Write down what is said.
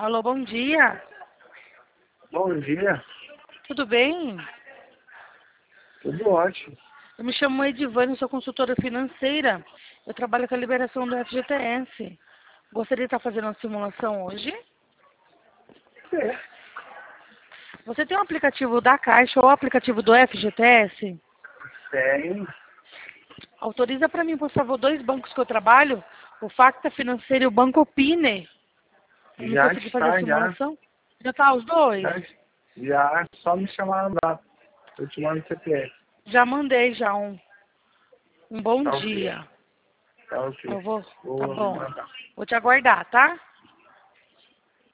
Alô, bom dia. Bom dia, Tudo bem? tudo ótimo. Eu me chamo Edivane, sou consultora financeira. Eu trabalho com a liberação do FGTS. Gostaria de estar fazendo uma simulação hoje. É, Você tem um aplicativo da Caixa ou o aplicativo do FGTS? tem, Autoriza para mim, por favor, 2 bancos que eu trabalho, o Facta Financeiro e o Banco Pine. Eu não já consegui fazer a está, simulação. Já tá os dois? já, só me chamar no WhatsApp. Eu te mando o CPF. Já mandei já um bom Tá ok, dia. tá ok. Eu vou, tá Vou bom. mandar. Vou te aguardar, tá?